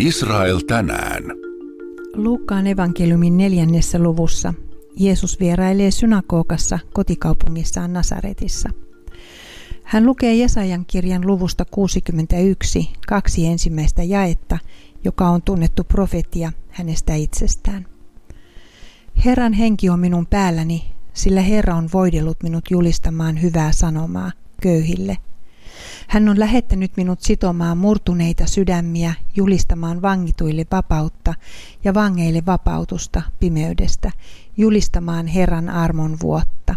Israel tänään. Luukkaan evankeliumin 4. luvussa Jeesus vierailee synagogassa kotikaupungissaan Nasaretissa. Hän lukee Jesajan kirjan luvusta 61 2 ensimmäistä jaetta, joka on tunnettu profetia hänestä itsestään. Herran henki on minun päälläni, sillä Herra on voidellut minut julistamaan hyvää sanomaa köyhille. Hän on lähettänyt minut sitomaan murtuneita sydämiä, julistamaan vangituille vapautta ja vangeille vapautusta pimeydestä, julistamaan Herran armon vuotta.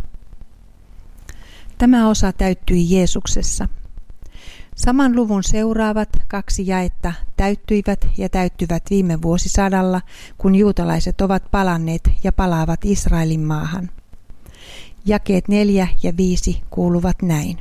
Tämä osa täyttyi Jeesuksessa. Saman luvun seuraavat 2 jaetta täyttyivät ja täyttyvät viime vuosisadalla, kun juutalaiset ovat palanneet ja palaavat Israelin maahan. Jakeet 4 ja 5 kuuluvat näin.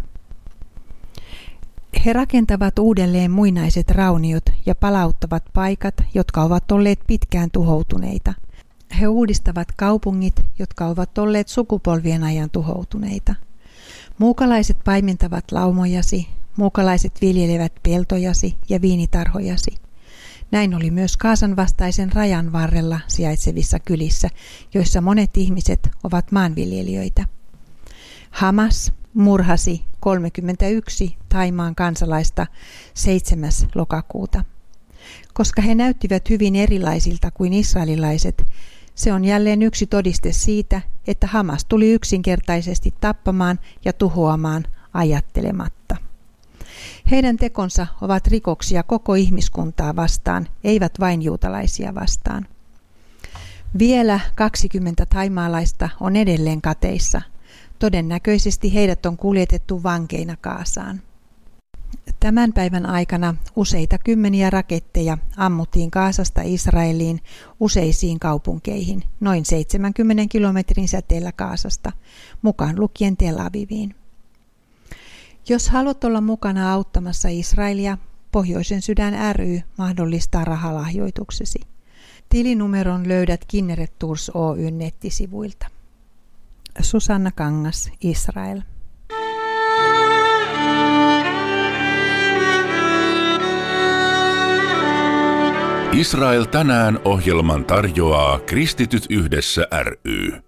He rakentavat uudelleen muinaiset rauniot ja palauttavat paikat, jotka ovat olleet pitkään tuhoutuneita. He uudistavat kaupungit, jotka ovat olleet sukupolvien ajan tuhoutuneita. Muukalaiset paimentavat laumojasi, muukalaiset viljelevät peltojasi ja viinitarhojasi. Näin oli myös Gazan vastaisen rajan varrella sijaitsevissa kylissä, joissa monet ihmiset ovat maanviljelijöitä. Hamas murhasi 31 Thaimaan kansalaista 7. lokakuuta. Koska he näyttivät hyvin erilaisilta kuin israelilaiset, se on jälleen yksi todiste siitä, että Hamas tuli yksinkertaisesti tappamaan ja tuhoamaan ajattelematta. Heidän tekonsa ovat rikoksia koko ihmiskuntaa vastaan, eivät vain juutalaisia vastaan. Vielä 20 thaimaalaista on edelleen kateissa. Todennäköisesti heidät on kuljetettu vankeina Gazaan. Tämän päivän aikana useita kymmeniä raketteja ammuttiin Gazasta Israeliin useisiin kaupunkeihin, noin 70 kilometrin säteellä Gazasta, mukaan lukien Tel Aviviin. Jos haluat olla mukana auttamassa Israelia, Pohjoisen sydän ry mahdollistaa rahalahjoituksesi. Tilinumeron löydät Kinneret Tours Oyn nettisivuilta. Susanna Kangas, Israel. Israel tänään -ohjelman tarjoaa Kristityt yhdessä ry.